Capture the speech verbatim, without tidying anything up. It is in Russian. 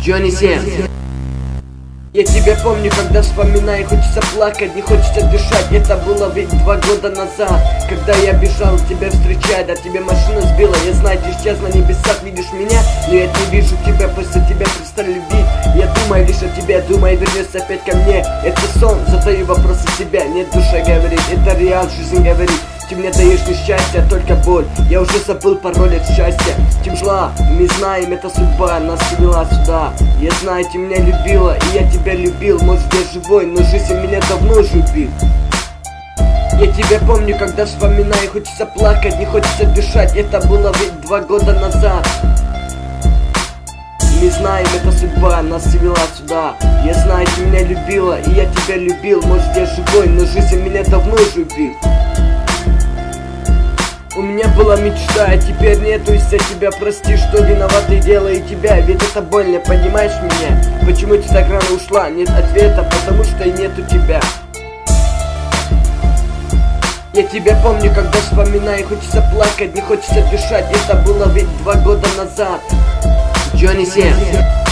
Джонни Сем. Я тебя помню, когда вспоминаю, хочется плакать, не хочется дышать. Это было ведь два года назад, когда я бежал тебя встречать, а тебе машина сбила. Я знаю, ты исчез на небесах, видишь меня, но я не вижу тебя, после тебя перестал любить. Я думаю лишь о тебе, думаю, вернешься опять ко мне. Это сон, задаю вопросы себя, нет, душа говорит, это реал, жизнь говорит. Ты мне даешь несчастье, а только боль. Я уже забыл пароль от счастья. Ты жила, мы знаем, это судьба нас свела сюда. Я знаю, ты меня любила, и я тебя любил. Может, я живой, но жизнь меня давно уже убил. Я тебя помню, когда вспоминаю, хочется плакать, не хочется дышать. Это было ведь два года назад. Мы знаем, это судьба нас свела сюда. Я знаю, ты меня любила, и я тебя любил. Может, я живой, но жизнь меня давно уже убил. У меня была мечта, а теперь нету, из-за тебя прости, что виноватый делаю тебя. Ведь это больно, понимаешь меня? Почему ты так рано ушла? Нет ответа, потому что и нету тебя. Я тебя помню, когда вспоминаю, хочется плакать, не хочется дышать. Это было ведь два года назад. Джонни Сем.